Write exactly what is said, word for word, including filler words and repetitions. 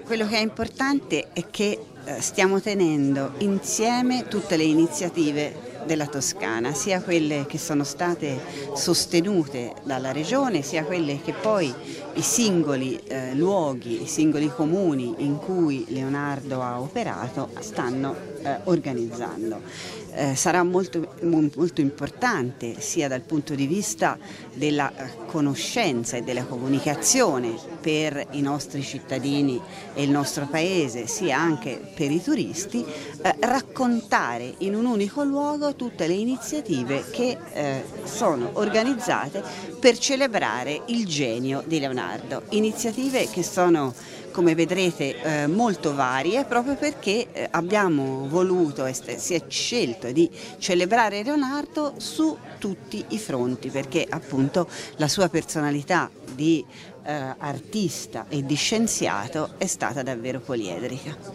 Quello che è importante è che eh, stiamo tenendo insieme tutte le iniziative della Toscana, sia quelle che sono state sostenute dalla Regione, sia quelle che poi i singoli eh, luoghi, i singoli comuni in cui Leonardo ha operato stanno eh, organizzando. Eh, sarà molto, molto importante sia dal punto di vista della conoscenza e della comunicazione per i nostri cittadini e il nostro paese, sia anche per i turisti, eh, raccontare in un unico luogo tutte le iniziative che eh, sono organizzate per celebrare il genio di Leonardo. Iniziative che sono, come vedrete, eh, molto varie, proprio perché eh, abbiamo voluto e si è scelto di celebrare Leonardo su tutti i fronti, perché appunto la sua personalità di eh, artista e di scienziato è stata davvero poliedrica.